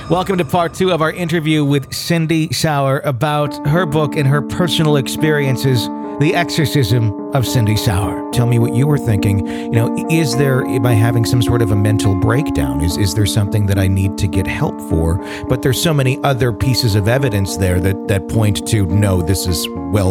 Welcome to part 2 of our interview with Cindy Sauer about her book and her personal experiences, The Exorcism of Cindy Sauer. Tell me what you were thinking. Am I having some sort of a mental breakdown? Is there something that I need to get help for? But there's so many other pieces of evidence there that point to, no, this is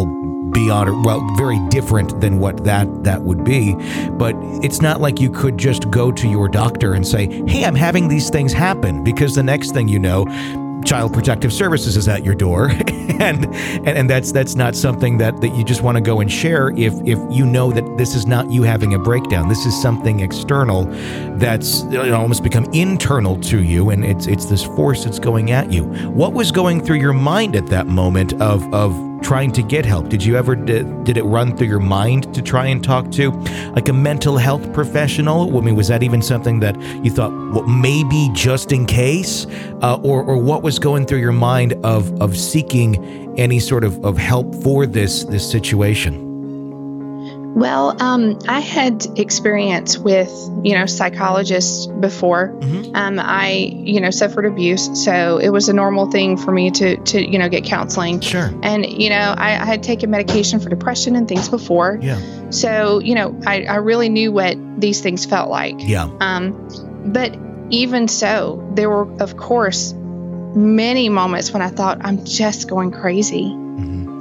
very different than what that would be. But it's not like you could just go to your doctor and say, hey, I'm having these things happen, because the next thing you know, Child Protective Services is at your door, and that's not something that you just want to go and share if you know that this is not you having a breakdown. This is something external that's almost become internal to you, and it's this force that's going at you. What was going through your mind at that moment of trying to get help? Did it run through your mind to try and talk to like a mental health professional? I mean, was that even something that you thought, well, maybe just in case, or what was going through your mind of seeking any sort of help for this situation? Well, I had experience with, psychologists before. Mm-hmm. I suffered abuse, so it was a normal thing for me to get counseling. Sure. And, I had taken medication for depression and things before. Yeah. So, I really knew what these things felt like. Yeah. But even so, there were, of course, many moments when I thought, I'm just going crazy. Mm-hmm.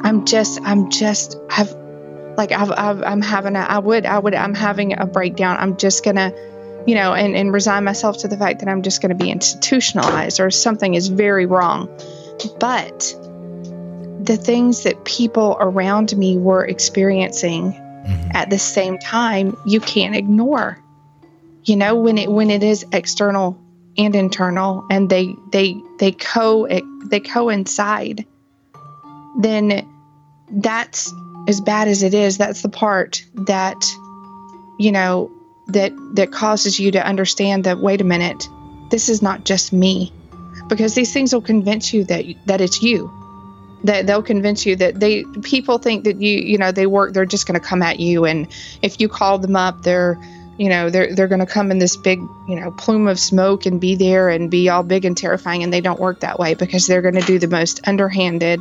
I'm having a breakdown. I'm just gonna, and resign myself to the fact that I'm just gonna be institutionalized or something is very wrong. But the things that people around me were experiencing mm-hmm. at the same time, you can't ignore. When it is external and internal, and they coincide, then that's, as bad as it is, that's the part that, that causes you to understand that, wait a minute, this is not just me. Because these things will convince you that it's you. That they'll convince you that people think that they're just going to come at you. And if you call them up, they're going to come in this big, plume of smoke and be there and be all big and terrifying. And they don't work that way, because they're going to do the most underhanded,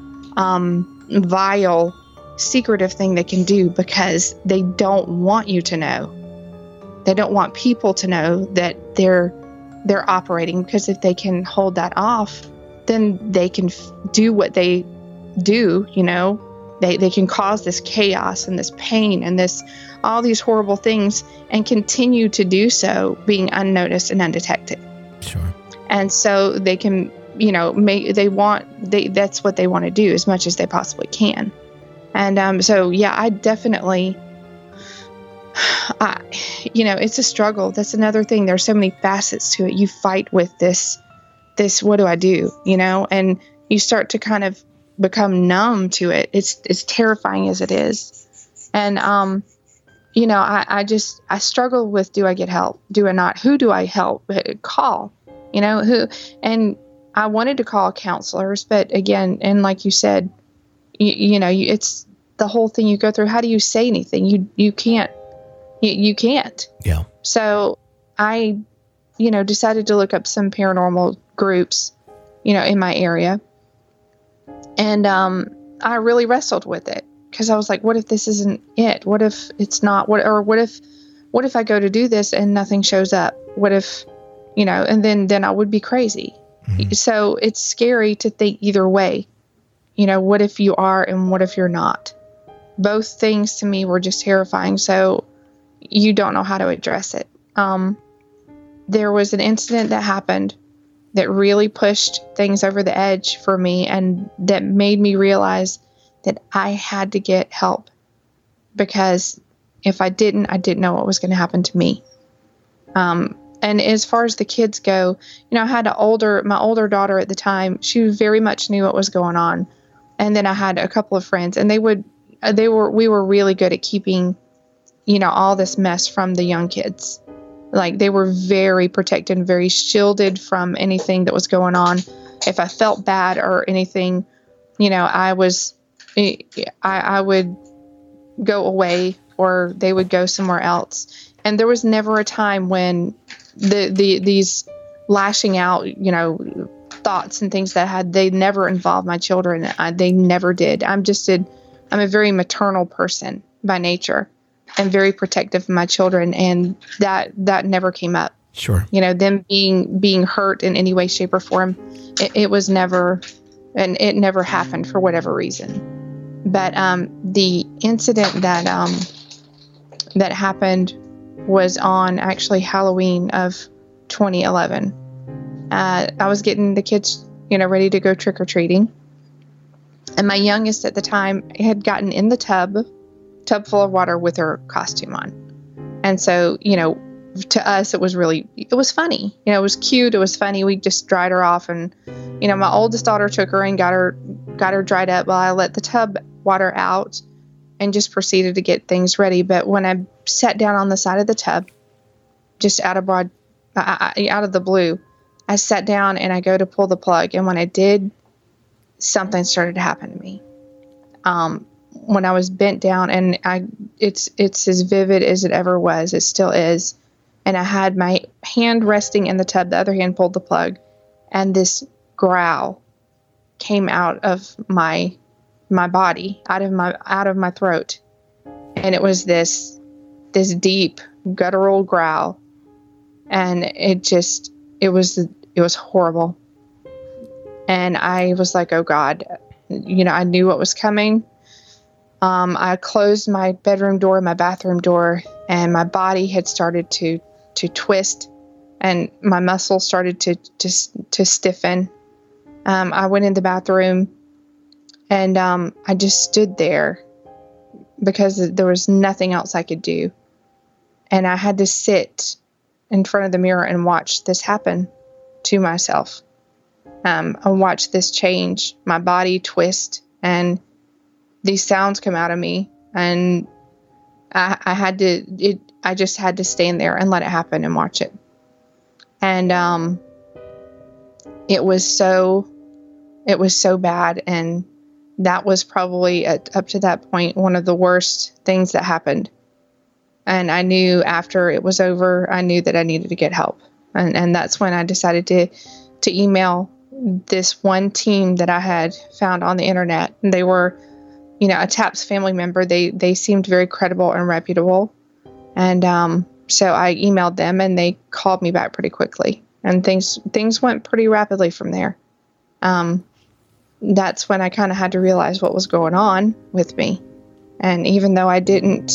vile, secretive thing they can do, because they don't want you to know. They don't want people to know that they're operating, because if they can hold that off, then they can do what they do. They can cause this chaos and this pain and all these horrible things, and continue to do so, being unnoticed and undetected. Sure. And so they can, that's what they want to do as much as they possibly can. And I definitely, it's a struggle. That's another thing. There's so many facets to it. You fight with this, what do I do? And you start to kind of become numb to it. It's terrifying as it is. And, I struggle with, do I get help? Do I not? Who do I call? Who? And I wanted to call counselors, but again, and like you said, it's the whole thing you go through. How do you say anything? You can't. You can't. Yeah. So I, decided to look up some paranormal groups, in my area. And I really wrestled with it, because I was like, what if this isn't it? What if it's not? What if I go to do this and nothing shows up? What if, and then I would be crazy. Mm-hmm. So it's scary to think either way. What if you are and what if you're not? Both things to me were just terrifying. So you don't know how to address it. There was an incident that happened that really pushed things over the edge for me, and that made me realize that I had to get help, because if I didn't know what was going to happen to me. And as far as the kids go, I had my older daughter at the time. She very much knew what was going on. And then I had a couple of friends, and we were really good at keeping, all this mess from the young kids. Like, they were very protected and very shielded from anything that was going on. If I felt bad or anything, I would go away, or they would go somewhere else. And there was never a time when these lashing out, thoughts and things they never involved my children. They never did. I'm a very maternal person by nature and very protective of my children. And that never came up. Sure. Them being hurt in any way, shape or form. It was never, and it never happened for whatever reason. But, the incident that happened was on actually Halloween of 2011. I was getting the kids, ready to go trick-or-treating. And my youngest at the time had gotten in the tub full of water with her costume on. And so, to us, it was funny. It was cute. It was funny. We just dried her off. And, my oldest daughter took her and got her dried up while I let the tub water out and just proceeded to get things ready. But when I sat down on the side of the tub, just out of the blue, I sat down and I go to pull the plug. And when I did, something started to happen to me. When I was bent down, and it's as vivid as it ever was. It still is. And I had my hand resting in the tub. The other hand pulled the plug, and this growl came out of my body, out of my throat. And it was this deep guttural growl. And it was horrible. And I was like, oh God, I knew what was coming. I closed my bedroom door, my bathroom door, and my body had started to twist, and my muscles started to stiffen. I went in the bathroom, and I just stood there because there was nothing else I could do. And I had to sit in front of the mirror and watch this happen to myself. I watched this change, my body twist, and these sounds come out of me. And I just had to stand there and let it happen and watch it. And it was so bad. And that was probably up to that point one of the worst things that happened. And I knew after it was over, I knew that I needed to get help. And that's when I decided to email this one team that I had found on the internet. And they were, a TAPS family member. They seemed very credible and reputable. And so I emailed them, and they called me back pretty quickly. And things went pretty rapidly from there. That's when I kind of had to realize what was going on with me. And even though I didn't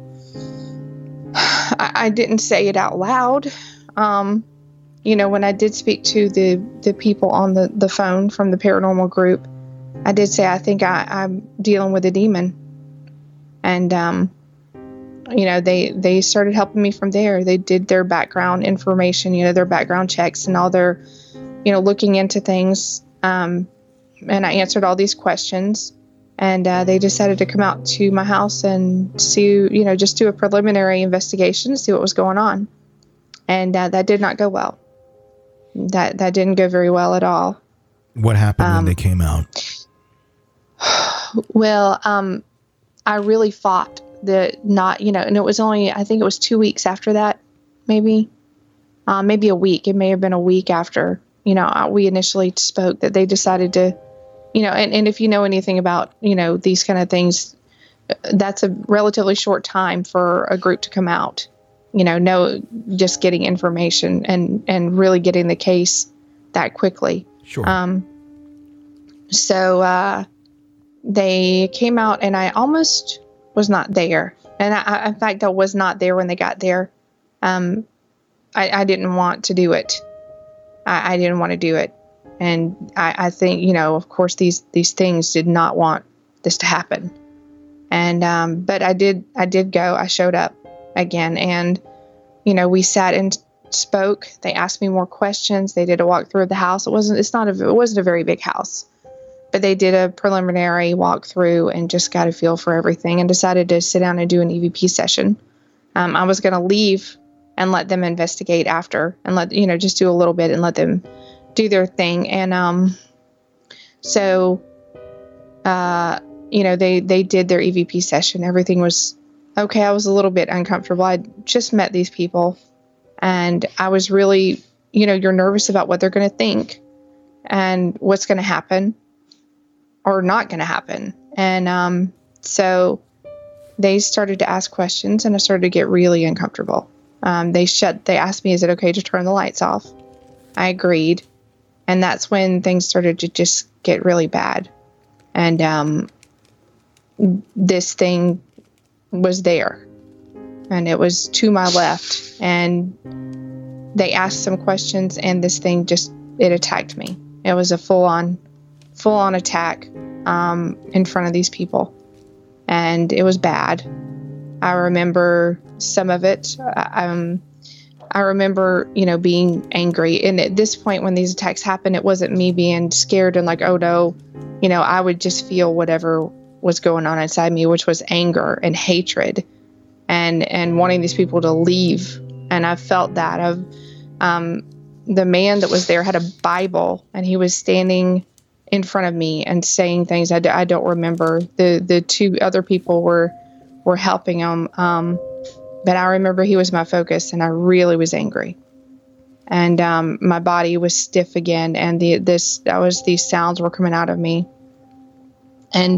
say it out loud, when I did speak to the people on the phone from the paranormal group, I did say, I think I'm dealing with a demon. And, they started helping me from there. They did their background information, their background checks and all their, looking into things. And I answered all these questions. And they decided to come out to my house and see, just do a preliminary investigation, see what was going on. And that did not go well. That didn't go very well at all. What happened when they came out? Well, I really fought and it was only, I think it was 2 weeks after that, maybe a week. It may have been a week after, we initially spoke, that they decided to, and if you know anything about, these kind of things, that's a relatively short time for a group to come out, just getting information and really getting the case that quickly. Sure. So they came out, and I almost was not there. And in fact, I was not there when they got there. I didn't want to do it. I didn't want to do it. And I think, of course, these things did not want this to happen. And, but I did go. I showed up again, and, we sat and spoke. They asked me more questions. They did a walkthrough of the house. It wasn't a very big house, but they did a preliminary walkthrough and just got a feel for everything and decided to sit down and do an EVP session. I was going to leave and let them investigate after, and just do a little bit and let them do their thing. And so they did their EVP session. Everything was okay. I was a little bit uncomfortable. I just met these people, and I was really, you're nervous about what they're going to think and what's going to happen or not going to happen. And so they started to ask questions, and I started to get really uncomfortable. They asked me, is it okay to turn the lights off? I agreed. And that's when things started to just get really bad. And this thing was there, and it was to my left. And they asked some questions, and this thing it attacked me. It was a full-on attack in front of these people. And it was bad. I remember some of it. I remember, being angry. And at this point, when these attacks happened, it wasn't me being scared and like, oh no, I would just feel whatever was going on inside me, which was anger and hatred and wanting these people to leave. And I felt that the man that was there had a Bible, and he was standing in front of me and saying things I don't remember. The two other people were helping him. But I remember he was my focus, and I really was angry. And my body was stiff again, and these sounds were coming out of me. And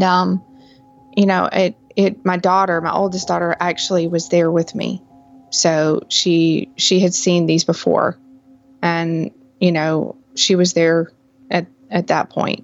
my daughter, my oldest daughter, actually was there with me. So she had seen these before, and she was there at that point.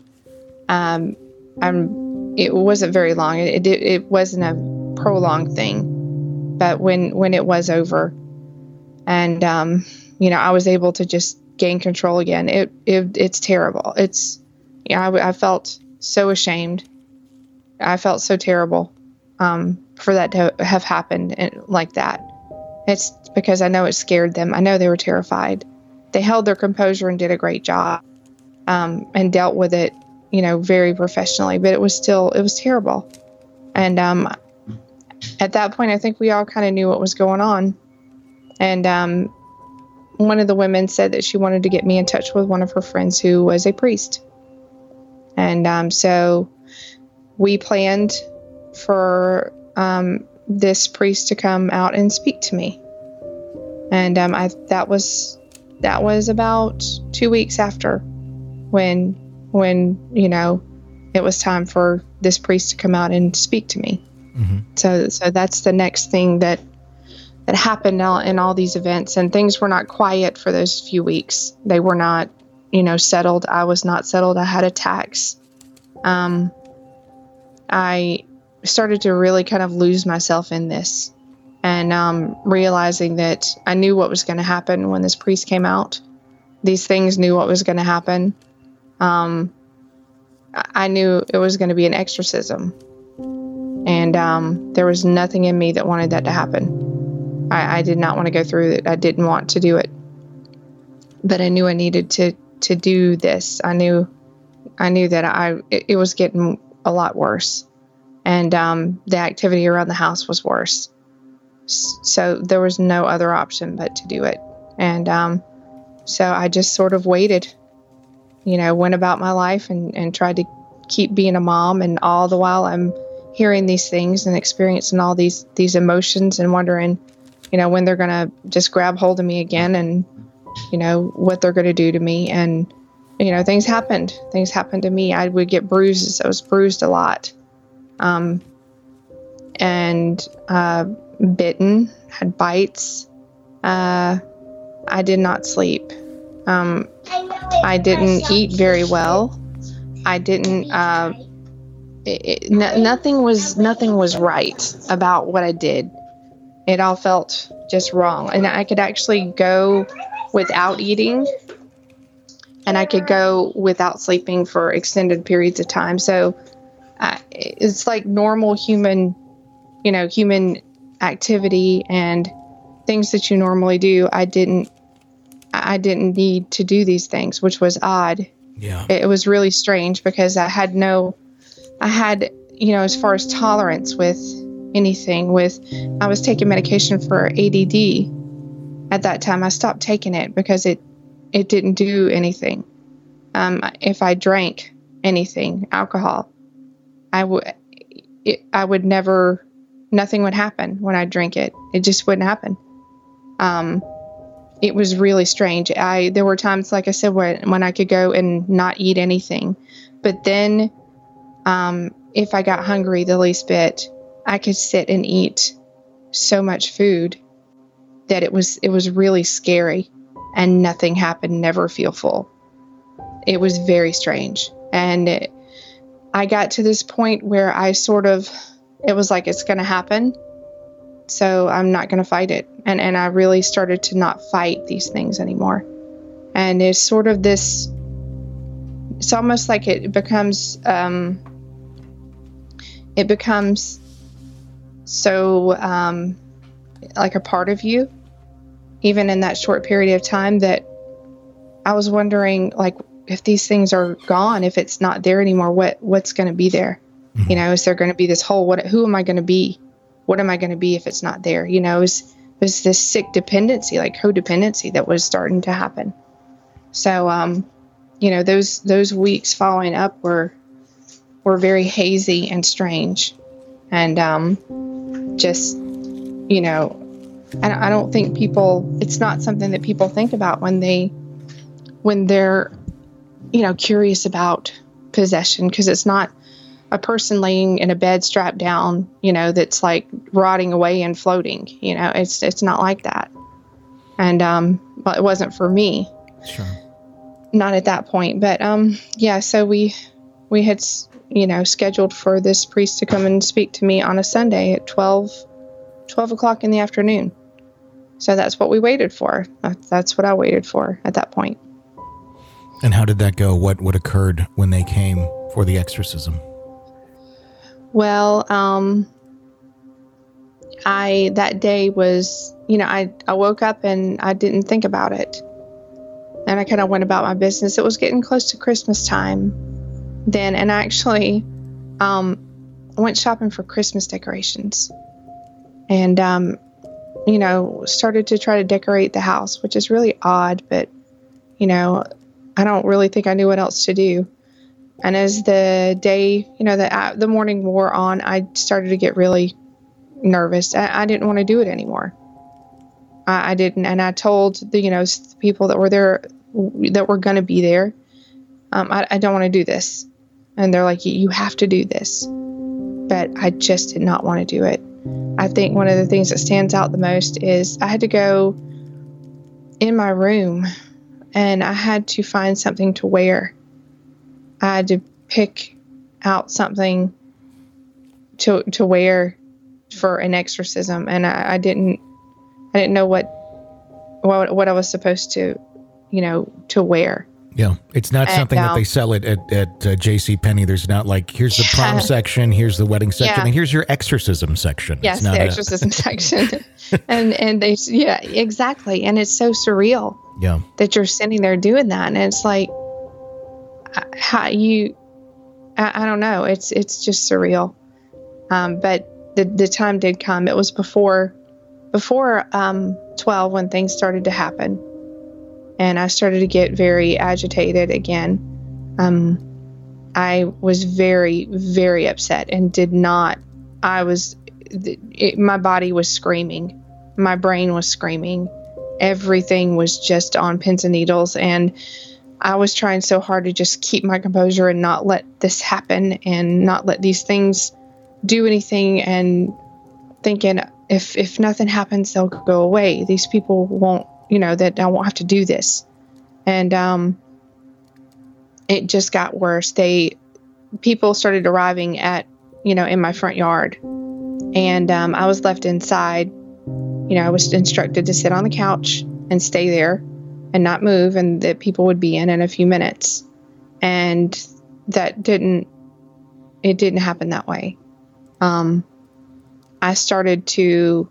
It wasn't very long. It wasn't a prolonged thing. But when it was over, and I was able to just gain control again, it's terrible. I felt so ashamed. I felt so terrible for that to have happened like that. It's because I know it scared them. I know they were terrified. They held their composure and did a great job and dealt with it, very professionally. But it was terrible. And at that point, I think we all kind of knew what was going on. And one of the women said that she wanted to get me in touch with one of her friends who was a priest. And so we planned for this priest to come out and speak to me. And that was about 2 weeks after when it was time for this priest to come out and speak to me. Mm-hmm. So that's the next thing that happened in all these events. And things were not quiet for those few weeks. They were not, settled. I was not settled. I had attacks. I started to really kind of lose myself in this, and realizing that I knew what was going to happen when this priest came out. These things knew what was going to happen. I knew it was going to be an exorcism. And there was nothing in me that wanted that to happen. I did not want to go through it. I didn't want to do it. But I knew I needed to do this. I knew that it was getting a lot worse. And the activity around the house was worse. So there was no other option but to do it. And so I just sort of waited, went about my life and tried to keep being a mom. And all the while I'm hearing these things and experiencing all these emotions and wondering, when they're going to just grab hold of me again, and, what they're going to do to me. And, things happened. Things happened to me. I would get bruises. I was bruised a lot. And bitten, had bites. I did not sleep. I didn't eat very well. I didn't, nothing was right about what I did. It all felt just wrong. And I could actually go without eating, and I could go without sleeping for extended periods of time. So it's like normal human activity and things that you normally do. I didn't need to do these things, which was odd. Yeah. It was really strange because I had, as far as tolerance with anything, I was taking medication for ADD. At that time, I stopped taking it because it didn't do anything. If I drank anything, alcohol, I would never, nothing would happen when I drink it. It just wouldn't happen. it was really strange. There were times, like I said, when I could go and not eat anything, but then if I got hungry the least bit, I could sit and eat so much food that it was really scary, and nothing happened, never feel full. It was very strange. And I got to this point where it was like, it's going to happen, so I'm not going to fight it. And I really started to not fight these things anymore. And it's sort of this, it's almost like it becomes so like a part of you, even in that short period of time, that I was wondering, like, if these things are gone, if it's not there anymore, what's going to be there? Mm-hmm. You know, is there going to be this hole? Who am I going to be? What am I going to be if it's not there? You know, it was this sick dependency, like codependency, that was starting to happen. So, you know, those weeks following up were very hazy and strange, and just, you know, I don't think it's not something that people think about when they're, you know, curious about possession, because it's not a person laying in a bed strapped down, you know, that's like rotting away and floating. You know, it's not like that. And well, it wasn't for me. Sure. Not at that point. But yeah, so we had, you know, scheduled for this priest to come and speak to me on a Sunday at 12 o'clock in the afternoon. So that's what we waited for. That's what I waited for at that point. And how did that go? What occurred when they came for the exorcism? Well, that day was, you know, I woke up and I didn't think about it. And I kind of went about my business. It was getting close to Christmas time then. And I actually went shopping for Christmas decorations. And, you know, started to try to decorate the house, which is really odd, but, you know, I don't really think I knew what else to do. And as the day, you know, the morning wore on, I started to get really nervous. I didn't want to do it anymore. I didn't. And I told the, you know, people that were there, that were going to be there, I don't want to do this. And they're like, you have to do this. But I just did not want to do it. I think one of the things that stands out the most is I had to go in my room and I had to find something to wear. I had to pick out something to wear for an exorcism, and I didn't know what I was supposed to, you know, to wear. Yeah, it's not something that they sell at JCPenney. There's not like, here's the prom section, here's the wedding section, and here's your exorcism section. Yes, the exorcism section. and they, yeah, exactly. And it's so surreal. Yeah, that you're sitting there doing that, and it's like, how you, I don't know. It's just surreal. But the time did come. It was before 12 when things started to happen. And I started to get very agitated again. I was very, very upset and my body was screaming. My brain was screaming. Everything was just on pins and needles. And I was trying so hard to just keep my composure and not let this happen and not let these things do anything, and thinking if nothing happens, they'll go away. These people won't, you know, that I won't have to do this. And it just got worse. People started arriving at, you know, in my front yard, and I was left inside. You know, I was instructed to sit on the couch and stay there and not move, and that people would be in a few minutes. And that didn't happen that way. I started to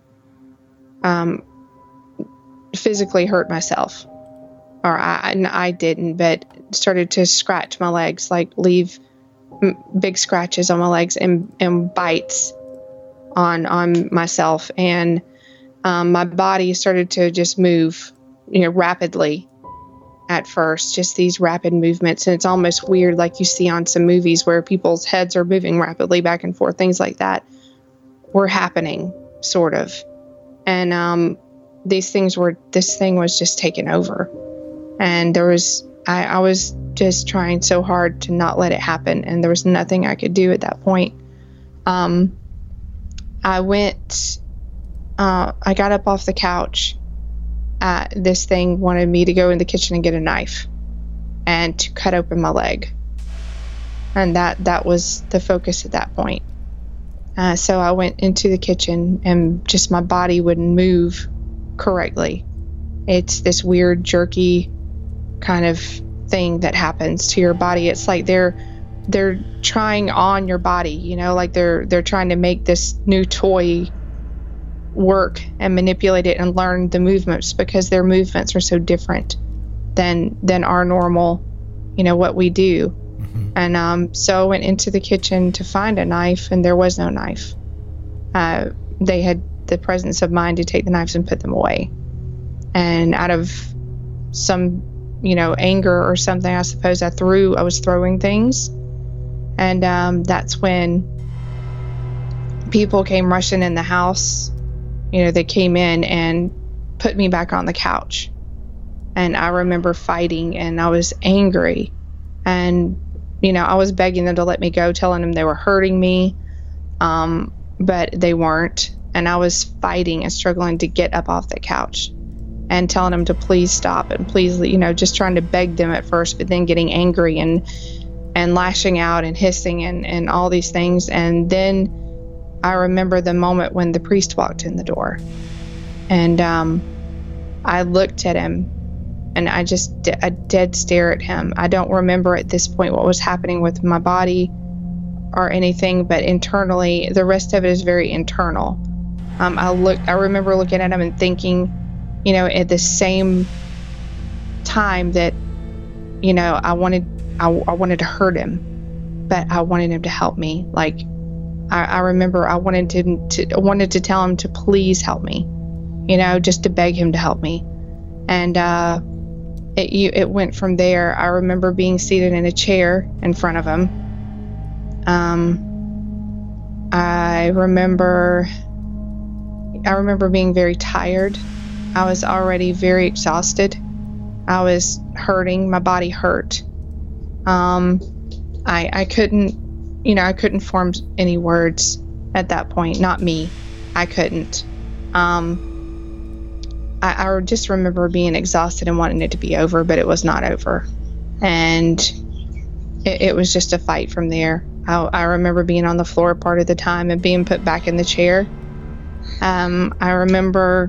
physically hurt myself, or I didn't, but started to scratch my legs, like leave big scratches on my legs and bites on myself. And my body started to just move, you know, rapidly at first, just these rapid movements. And it's almost weird, like you see on some movies where people's heads are moving rapidly back and forth, things like that were happening, sort of. And this thing was just taking over. And I was just trying so hard to not let it happen. And there was nothing I could do at that point. I got up off the couch. This thing wanted me to go in the kitchen and get a knife and to cut open my leg. And that was the focus at that point. So I went into the kitchen, and just my body wouldn't move correctly. It's this weird jerky kind of thing that happens to your body. It's like they're trying on your body, like they're trying to make this new toy work and manipulate it and learn the movements, because their movements are so different than our normal, what we do. Mm-hmm. And so I went into the kitchen to find a knife, and there was no knife. They had the presence of mind to take the knives and put them away. And out of some, anger or something, I suppose I was throwing things. And that's when people came rushing in the house. They came in and put me back on the couch. And I remember fighting, and I was angry. And, I was begging them to let me go, telling them they were hurting me. But they weren't. And I was fighting and struggling to get up off the couch and telling them to please stop and please, just trying to beg them at first, but then getting angry and lashing out and hissing and all these things. And then I remember the moment when the priest walked in the door, and I looked at him, and I just a dead stare at him. I don't remember at this point what was happening with my body or anything, but internally, the rest of it is very internal. I remember looking at him and thinking, at the same time that, I wanted to hurt him, but I wanted him to help me. Like, I remember I wanted to tell him to please help me, just to beg him to help me. And it went from there. I remember being seated in a chair in front of him. I remember being very tired. I was already very exhausted. I was hurting. My body hurt. I couldn't form any words at that point. Not me. I couldn't. I just remember being exhausted and wanting it to be over, but it was not over. And it was just a fight from there. I remember being on the floor part of the time and being put back in the chair. I remember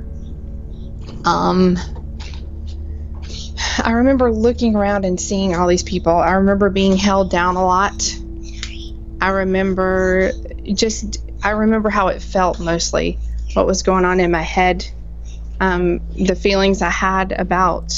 looking around and seeing all these people. I remember being held down a lot. I remember how it felt mostly, what was going on in my head, the feelings I had about,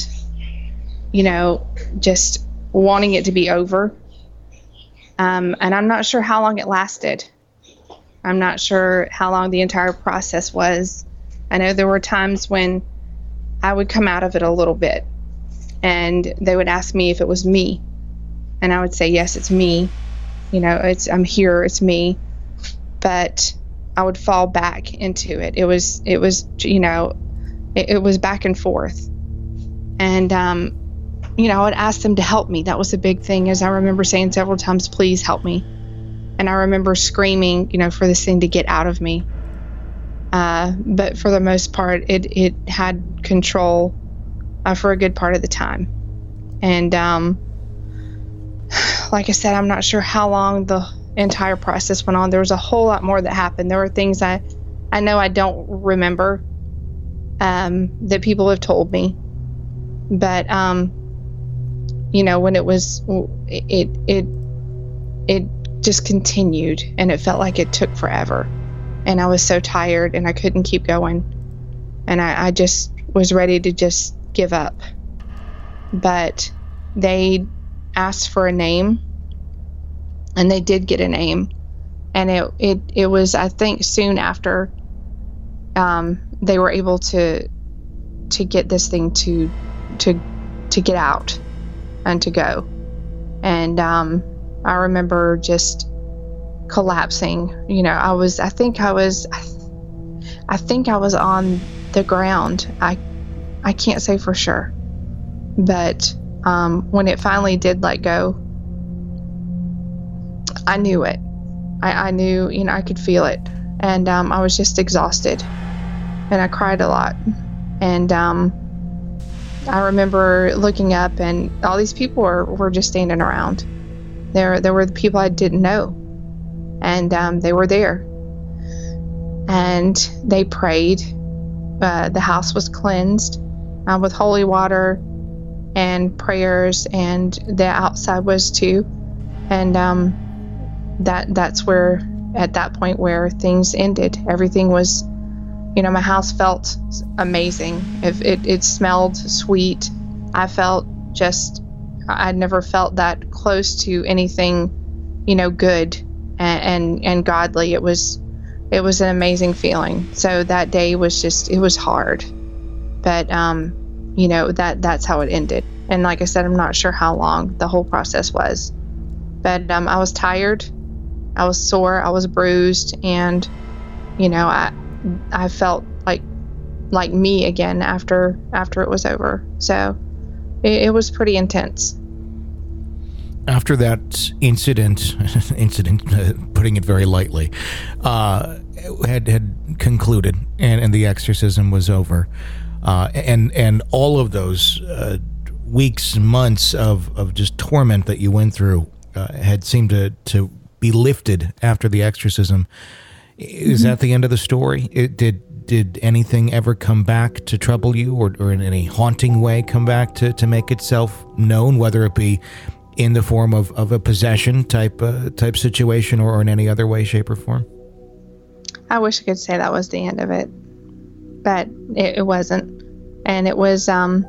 just wanting it to be over. And I'm not sure how long it lasted. I'm not sure how long the entire process was. I know there were times when I would come out of it a little bit, and they would ask me if it was me, and I would say, yes, it's me. I'm here, it's me. But I would fall back into it. It was back and forth. And, I would ask them to help me. That was a big thing, as I remember saying several times, please help me. And I remember screaming, for this thing to get out of me. But for the most part, it had control for a good part of the time. And like I said, I'm not sure how long the entire process went on. There was a whole lot more that happened. There were things I know I don't remember that people have told me. But, when it was, it just continued, and it felt like it took forever. And I was so tired, and I couldn't keep going. And I just was ready to just give up. But they asked for a name, and they did get a name. And it was, I think, soon after they were able to get this thing to get out and to go. And I remember just collapsing. I think I was on the ground. I can't say for sure, but when it finally did let go, I knew it. I knew, I could feel it, and I was just exhausted, and I cried a lot, and I remember looking up, and all these people were just standing around. There were the people I didn't know, and they were there, and they prayed. The house was cleansed with holy water and prayers, and the outside was too, and that's where, at that point, where things ended. Everything was, my house felt amazing. It smelled sweet. I felt I'd never felt that close to anything, good and godly. It was an amazing feeling. So that day was it was hard, but that's how it ended. And like I said, I'm not sure how long the whole process was, but I was tired, I was sore, I was bruised, and I felt like me again after it was over. So it was pretty intense. After that incident, putting it very lightly, had concluded, and the exorcism was over, and all of those weeks, months of just torment that you went through had seemed to be lifted after the exorcism. Is that the end of the story? Did anything ever come back to trouble you, or in any haunting way come back to make itself known, whether it be in the form of a possession type situation, or in any other way, shape, or form? I wish I could say that was the end of it, but it wasn't. And it was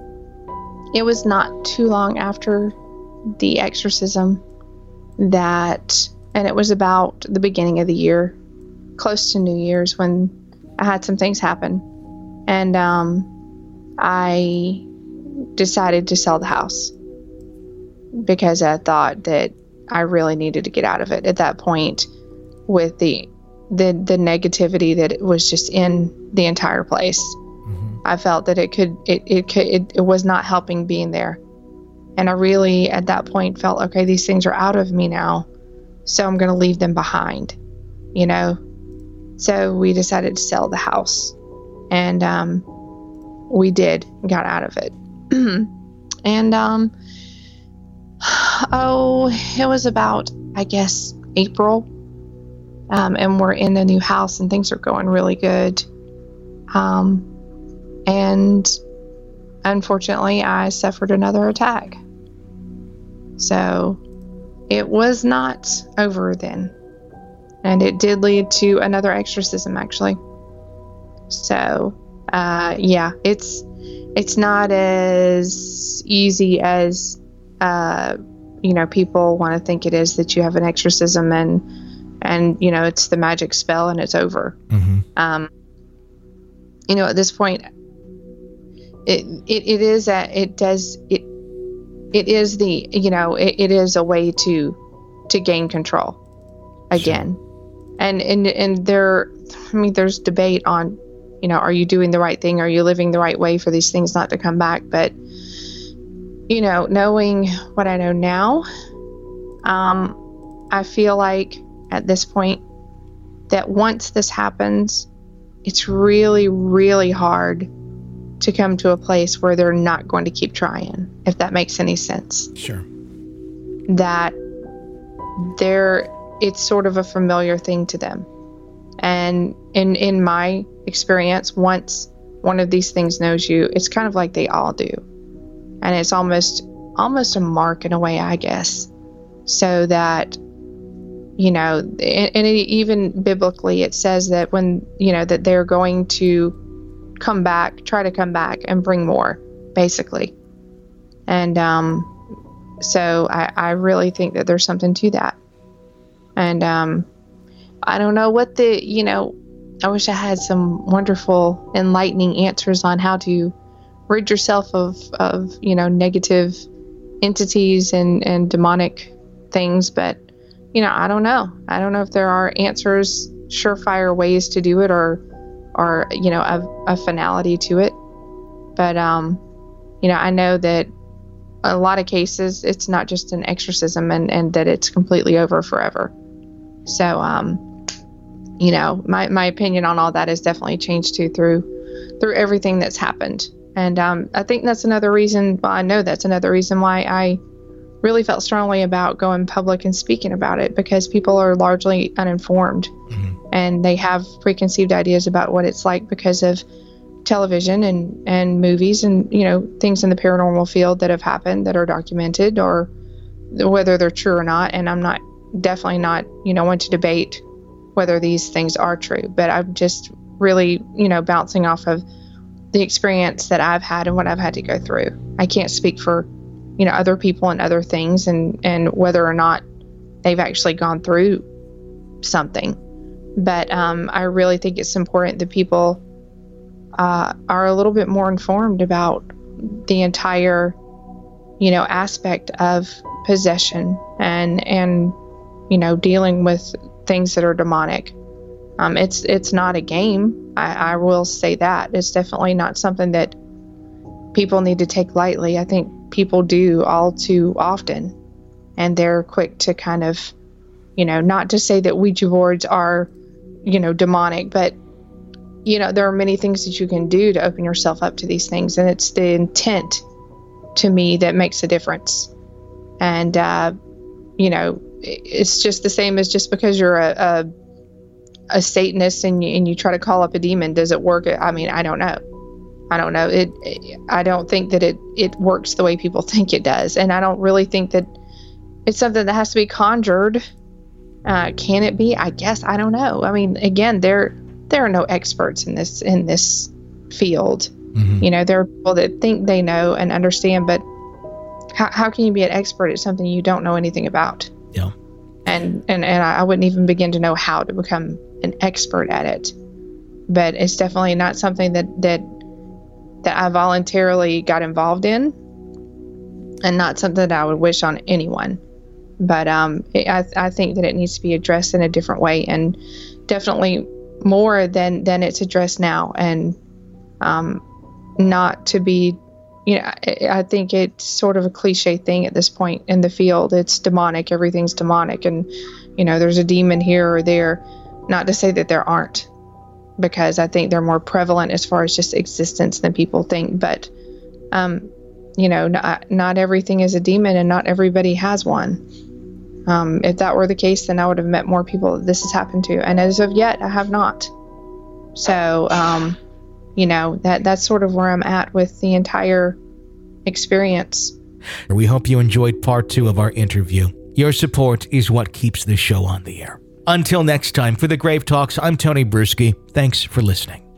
not too long after the exorcism and it was about the beginning of the year, close to New Year's, when I had some things happen, and I decided to sell the house because I thought that I really needed to get out of it at that point, with the negativity that was just in the entire place. Mm-hmm. I felt that it was not helping being there, and I really at that point felt, okay, these things are out of me now, so I'm going to leave them behind, So we decided to sell the house, and we did, got out of it. And it was about, I guess, April, and we're in the new house, and things are going really good. And unfortunately, I suffered another attack. So it was not over then. And it did lead to another exorcism, actually. So, it's not as easy as, people want to think it is, that you have an exorcism and it's the magic spell and it's over. Mm-hmm. At this point, it is a way to gain control again. Sure. And there's debate on, are you doing the right thing? Are you living the right way for these things not to come back? But, knowing what I know now, I feel like at this point that once this happens, it's really, really hard to come to a place where they're not going to keep trying, if that makes any sense. Sure. That it's sort of a familiar thing to them. And in my experience, once one of these things knows you, it's kind of like they all do. And it's almost a mark in a way, I guess. So that, and even biblically, it says that when, that they're going to try to come back and bring more, basically. And so I really think that there's something to that. And I don't know what I wish I had some wonderful, enlightening answers on how to rid yourself of negative entities and demonic things. But, I don't know. I don't know if there are answers, surefire ways to do it, or or, a finality to it. But, I know that a lot of cases, it's not just an exorcism and that it's completely over forever. So, my opinion on all that has definitely changed too through everything that's happened. And I think that's another reason, I know that's another reason why I really felt strongly about going public and speaking about it, because people are largely uninformed and they have preconceived ideas about what it's like because of television and movies and, things in the paranormal field that have happened that are documented, or whether they're true or not. And I'm definitely not, one to debate whether these things are true, but I'm just really, bouncing off of the experience that I've had and what I've had to go through. I can't speak for, other people and other things and whether or not they've actually gone through something. But I really think it's important that people are a little bit more informed about the entire, aspect of possession and dealing with things that are demonic. It's not a game. I will say that. It's definitely not something that people need to take lightly. I think people do all too often, and they're quick to kind of, not to say that Ouija boards are, demonic, but, there are many things that you can do to open yourself up to these things, and it's the intent to me that makes a difference. And, it's just the same as just because you're a Satanist and you try to call up a demon, does it work? I mean, I don't know. I don't think that it works the way people think it does. And I don't really think that it's something that has to be conjured. Can it be? I guess. I don't know. I mean, again, there are no experts in this field. There are people that think they know and understand, but how can you be an expert at something you don't know anything about? Yeah. And I wouldn't even begin to know how to become an expert at it. But it's definitely not something that I voluntarily got involved in, and not something that I would wish on anyone. But I think that it needs to be addressed in a different way, and definitely more than it's addressed now, and not to be, I think it's sort of a cliche thing at this point in the field. It's demonic. Everything's demonic, and there's a demon here or there. Not to say that there aren't, because I think they're more prevalent as far as just existence than people think. But, not everything is a demon, and not everybody has one. If that were the case, then I would have met more people that this has happened to. And as of yet, I have not. So, that's sort of where I'm at with the entire experience. We hope you enjoyed part 2 of our interview. Your support is what keeps this show on the air. Until next time, for the Grave Talks, I'm Tony Bruschi. Thanks for listening.